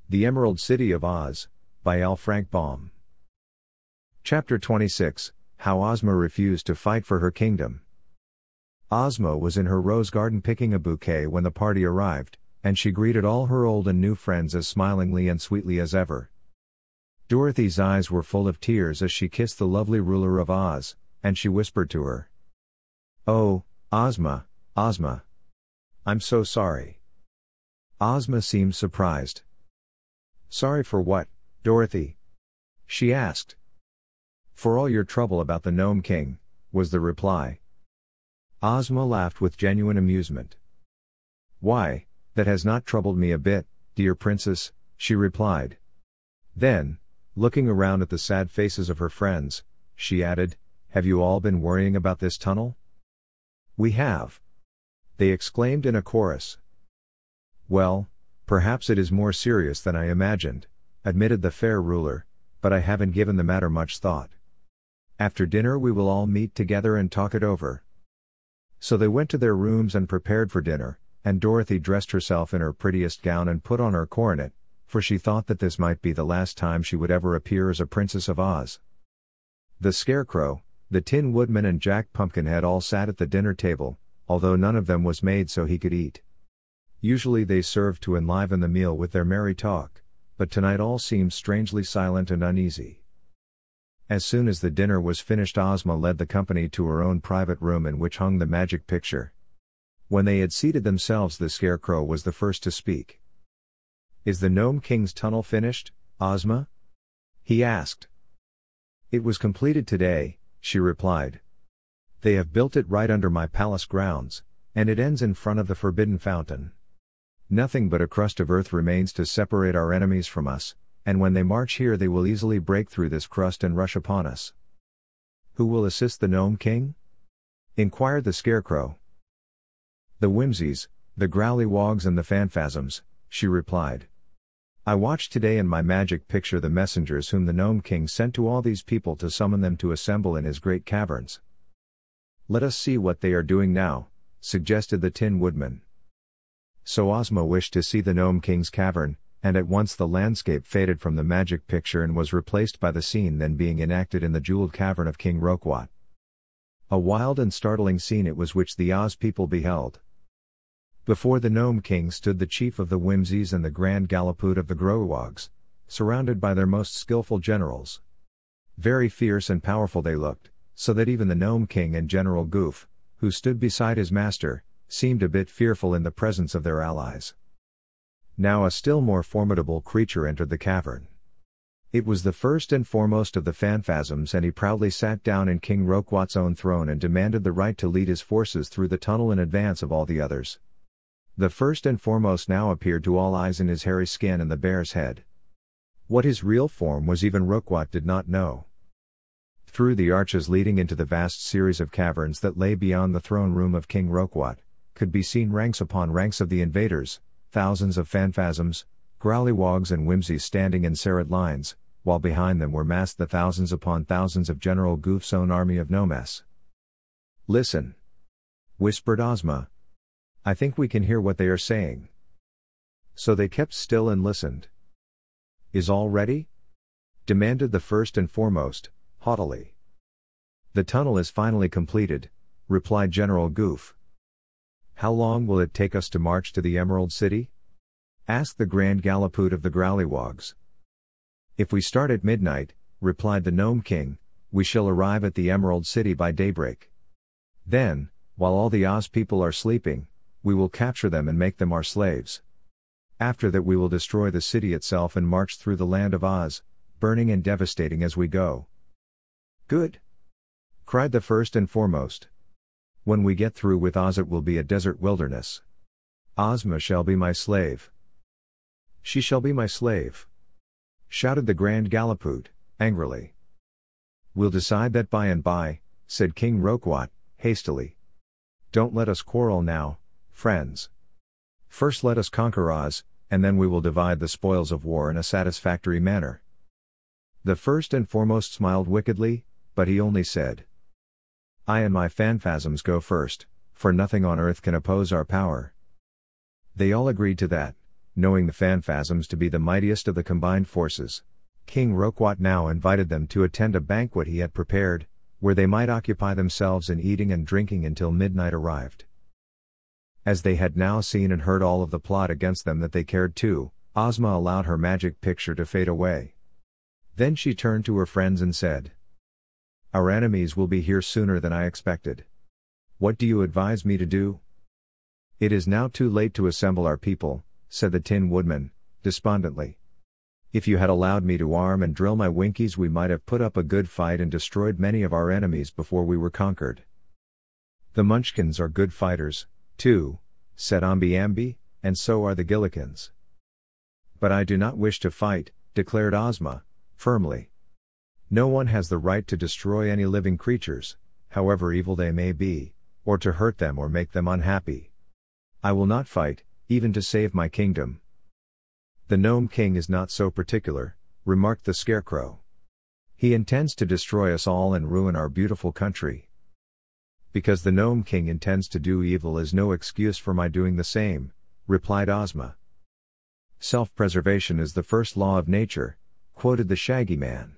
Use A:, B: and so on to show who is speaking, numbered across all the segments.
A: The Emerald City of Oz, by L. Frank Baum. Chapter 26, How Ozma Refused to Fight for Her Kingdom. Ozma was in her rose garden picking a bouquet when the party arrived, and she greeted all her old and new friends as smilingly and sweetly as ever. Dorothy's eyes were full of tears as she kissed the lovely ruler of Oz, and she whispered to her, "Oh, Ozma, Ozma. I'm so sorry." Ozma seemed surprised. "Sorry for what, Dorothy?" she asked. "For all your trouble about the Gnome King," was the reply. Ozma laughed with genuine amusement. "Why, that has not troubled me a bit, dear princess," she replied. Then, looking around at the sad faces of her friends, she added, "Have you all been worrying about this tunnel?" "We have," they exclaimed in a chorus. "Well, perhaps it is more serious than I imagined," admitted the fair ruler, "but I haven't given the matter much thought. After dinner we will all meet together and talk it over." So they went to their rooms and prepared for dinner, and Dorothy dressed herself in her prettiest gown and put on her coronet, for she thought that this might be the last time she would ever appear as a Princess of Oz. The Scarecrow, the Tin Woodman and Jack Pumpkinhead all sat at the dinner table, although none of them was made so he could eat. Usually they served to enliven the meal with their merry talk, but tonight all seemed strangely silent and uneasy. As soon as the dinner was finished, Ozma led the company to her own private room in which hung the magic picture. When they had seated themselves, the Scarecrow was the first to speak. "Is the Gnome King's tunnel finished, Ozma?" he asked. "It was completed today," she replied. "They have built it right under my palace grounds, and it ends in front of the Forbidden Fountain. Nothing but a crust of earth remains to separate our enemies from us, and when they march here they will easily break through this crust and rush upon us." "Who will assist the Gnome King?" inquired the Scarecrow. "The Whimsies, the Growlywogs and the Phanphasms," she replied. "I watched today in my magic picture the messengers whom the Gnome King sent to all these people to summon them to assemble in his great caverns." "Let us see what they are doing now," suggested the Tin Woodman. So Ozma wished to see the Gnome King's cavern, and at once the landscape faded from the magic picture and was replaced by the scene then being enacted in the jeweled cavern of King Roquat. A wild and startling scene it was which the Oz people beheld. Before the Gnome King stood the chief of the Whimsies and the Grand Gallipoot of the Growlywogs, surrounded by their most skillful generals. Very fierce and powerful they looked, so that even the Gnome King and General Goof, who stood beside his master, seemed a bit fearful in the presence of their allies. Now a still more formidable creature entered the cavern. It was the first and foremost of the Phanphasms, and he proudly sat down in King Roquat's own throne and demanded the right to lead his forces through the tunnel in advance of all the others. The first and foremost now appeared to all eyes in his hairy skin and the bear's head. What his real form was even Roquat did not know. Through the arches leading into the vast series of caverns that lay beyond the throne room of King Roquat, could be seen ranks upon ranks of the invaders, thousands of Phanphasms, Growlywogs and Whimsies standing in serried lines, while behind them were massed the thousands upon thousands of General Goof's own army of Gnomes. "Listen," whispered Ozma. "I think we can hear what they are saying." So they kept still and listened. "Is all ready?" demanded the first and foremost, haughtily. "The tunnel is finally completed," replied General Goof. "How long will it take us to march to the Emerald City?" asked the Grand Gallipoot of the Growlywogs. "If we start at midnight," replied the Gnome King, "we shall arrive at the Emerald City by daybreak. Then, while all the Oz people are sleeping, we will capture them and make them our slaves. After that we will destroy the city itself and march through the land of Oz, burning and devastating as we go." "Good!" cried the first and foremost. "When we get through with Oz it will be a desert wilderness. Ozma shall be my slave." "She shall be my slave!" shouted the Grand Gallipoot, angrily. "We'll decide that by and by," said King Roquat, hastily. "Don't let us quarrel now, friends. First let us conquer Oz, and then we will divide the spoils of war in a satisfactory manner." The first and foremost smiled wickedly, but he only said, "I and my Phanphasms go first, for nothing on earth can oppose our power." They all agreed to that. knowing the Phanfasms to be the mightiest of the combined forces. King Roquat now invited them to attend a banquet he had prepared, where they might occupy themselves in eating and drinking until midnight arrived. As they had now seen and heard all of the plot against them that they cared to, Ozma allowed her magic picture to fade away. Then she turned to her friends and said, "Our enemies will be here sooner than I expected. What do you advise me to do?" "It is now too late to assemble our people," said the Tin Woodman, despondently. "If you had allowed me to arm and drill my Winkies, we might have put up a good fight and destroyed many of our enemies before we were conquered." "The Munchkins are good fighters, too," said Omby Amby, "and so are the Gillikins." "But I do not wish to fight," declared Ozma, firmly. "No one has the right to destroy any living creatures, however evil they may be, or to hurt them or make them unhappy. I will not fight, even to save my kingdom." "The Gnome King is not so particular," remarked the Scarecrow. "He intends to destroy us all and ruin our beautiful country." "Because the Gnome King intends to do evil is no excuse for my doing the same," replied Ozma. "Self-preservation is the first law of nature," quoted the Shaggy Man.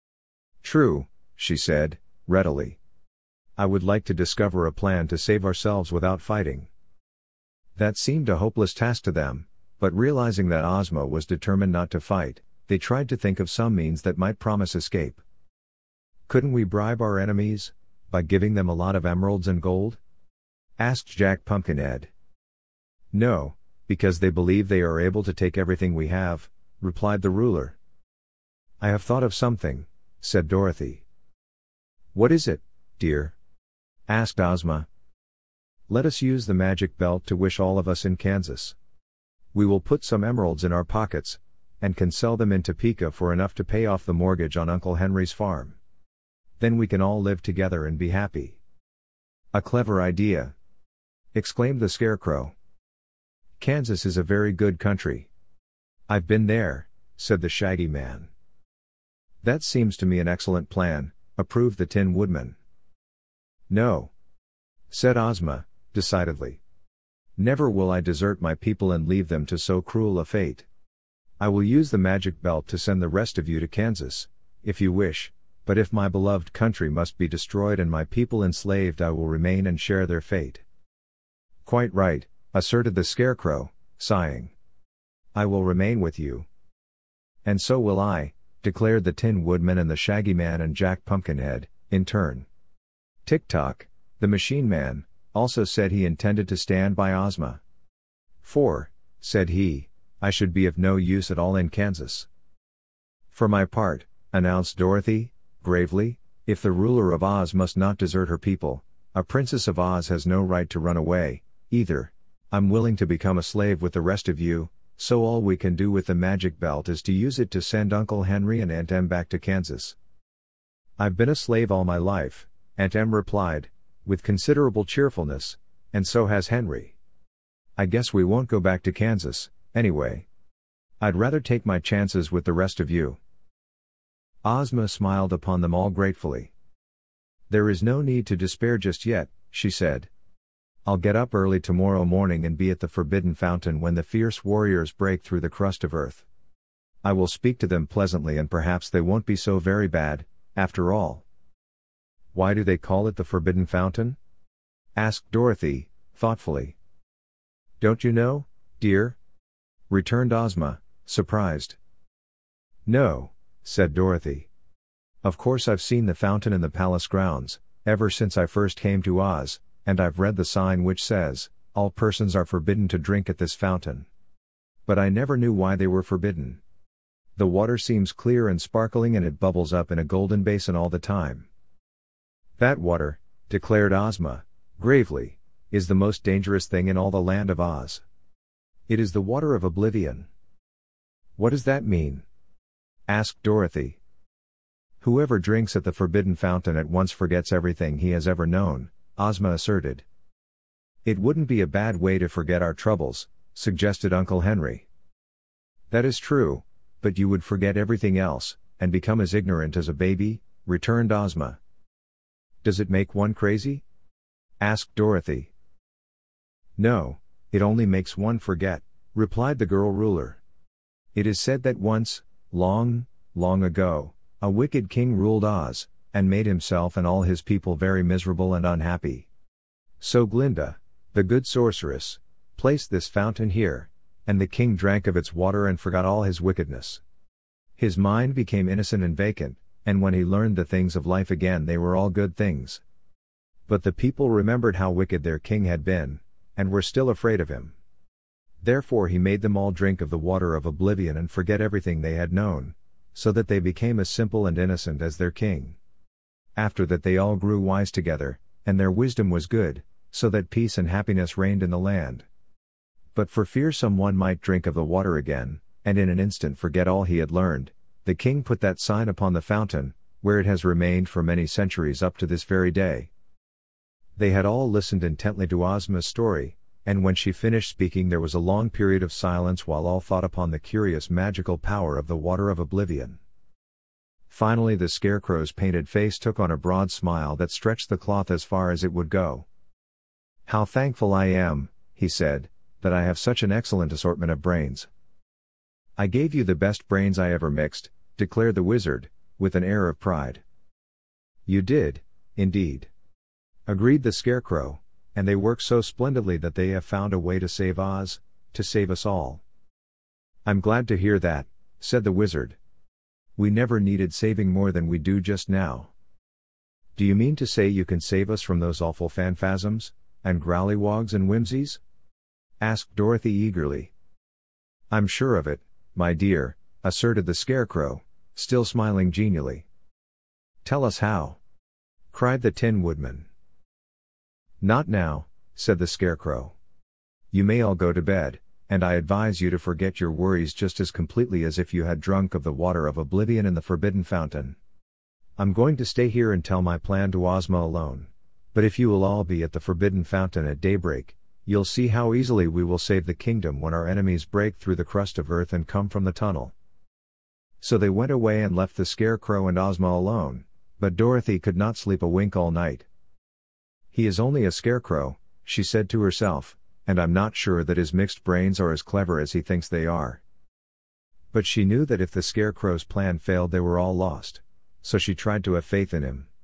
A: "True," she said, readily. "I would like to discover a plan to save ourselves without fighting." That seemed a hopeless task to them, but realizing that Ozma was determined not to fight, they tried to think of some means that might promise escape. "Couldn't we bribe our enemies, by giving them a lot of emeralds and gold?" asked Jack Pumpkinhead. "No, because they believe they are able to take everything we have," replied the ruler. "I have thought of something," said Dorothy. "What is it, dear?" asked Ozma. "Let us use the magic belt to wish all of us in Kansas. We will put some emeralds in our pockets, and can sell them in Topeka for enough to pay off the mortgage on Uncle Henry's farm. Then we can all live together and be happy." "A clever idea!" exclaimed the Scarecrow. "Kansas is a very good country." "I've been there," said the Shaggy Man. "That seems to me an excellent plan," approved the Tin Woodman. "No," said Ozma, decidedly. "Never will I desert my people and leave them to so cruel a fate. I will use the magic belt to send the rest of you to Kansas, if you wish, but if my beloved country must be destroyed and my people enslaved, I will remain and share their fate." "Quite right," asserted the Scarecrow, sighing. "I will remain with you." "And so will I," declared the Tin Woodman and the Shaggy Man and Jack Pumpkinhead, in turn. Tick-Tock, the Machine Man, also said he intended to stand by Ozma. "For," said he, "I should be of no use at all in Kansas." "For my part," announced Dorothy, gravely, "if the ruler of Oz must not desert her people, a Princess of Oz has no right to run away, either. I'm willing to become a slave with the rest of you, so all we can do with the magic belt is to use it to send Uncle Henry and Aunt Em back to Kansas." "I've been a slave all my life," Aunt Em replied, with considerable cheerfulness, "and so has Henry. I guess we won't go back to Kansas, anyway. I'd rather take my chances with the rest of you." Ozma smiled upon them all gratefully. "There is no need to despair just yet," she said. "I'll get up early tomorrow morning and be at the Forbidden Fountain when the fierce warriors break through the crust of earth. I will speak to them pleasantly and perhaps they won't be so very bad, after all." "Why do they call it the Forbidden Fountain?" asked Dorothy, thoughtfully. "Don't you know, dear?" returned Ozma, surprised. "No," said Dorothy. "Of course I've seen the fountain in the palace grounds, ever since I first came to Oz, and I've read the sign which says, 'All persons are forbidden to drink at this fountain.' But I never knew why they were forbidden. The water seems clear and sparkling and it bubbles up in a golden basin all the time." "That water," declared Ozma, gravely, "is the most dangerous thing in all the land of Oz. It is the water of oblivion." "What does that mean?" asked Dorothy. "Whoever drinks at the Forbidden Fountain at once forgets everything he has ever known," Ozma asserted. "It wouldn't be a bad way to forget our troubles," suggested Uncle Henry. "That is true, but you would forget everything else, and become as ignorant as a baby," returned Ozma. "Does it make one crazy?" asked Dorothy. "No, it only makes one forget," replied the girl ruler. It is said that once, long, long ago, a wicked king ruled Oz, and made himself and all his people very miserable and unhappy. So Glinda, the good sorceress, placed this fountain here, and the king drank of its water and forgot all his wickedness. His mind became innocent and vacant, and when he learned the things of life again they were all good things. But the people remembered how wicked their king had been, and were still afraid of him. Therefore he made them all drink of the water of oblivion and forget everything they had known, so that they became as simple and innocent as their king. After that they all grew wise together, and their wisdom was good, so that peace and happiness reigned in the land. But for fear someone might drink of the water again, and in an instant forget all he had learned, the king put that sign upon the fountain, where it has remained for many centuries up to this very day. They had all listened intently to Ozma's story, and when she finished speaking there was a long period of silence while all thought upon the curious magical power of the water of oblivion. Finally the Scarecrow's painted face took on a broad smile that stretched the cloth as far as it would go. "How thankful I am," he said, "that I have such an excellent assortment of brains." "I gave you the best brains I ever mixed," declared the wizard, with an air of pride. "You did, indeed," agreed the Scarecrow, "and they work so splendidly that they have found a way to save Oz, to save us all." "I'm glad to hear that," said the wizard. "We never needed saving more than we do just now." "Do you mean to say you can save us from those awful phanfasms, and growlywogs and whimsies?" asked Dorothy eagerly. "I'm sure of it, my dear," asserted the Scarecrow, still smiling genially. "Tell us how," cried the Tin Woodman. "Not now," said the Scarecrow. "You may all go to bed, and I advise you to forget your worries just as completely as if you had drunk of the water of oblivion in the Forbidden Fountain. I'm going to stay here and tell my plan to Ozma alone, but if you will all be at the Forbidden Fountain at daybreak, you'll see how easily we will save the kingdom when our enemies break through the crust of earth and come from the tunnel." So they went away and left the Scarecrow and Ozma alone, but Dorothy could not sleep a wink all night. "He is only a scarecrow," she said to herself, "and I'm not sure that his mixed brains are as clever as he thinks they are." But she knew that if the Scarecrow's plan failed they were all lost, so she tried to have faith in him.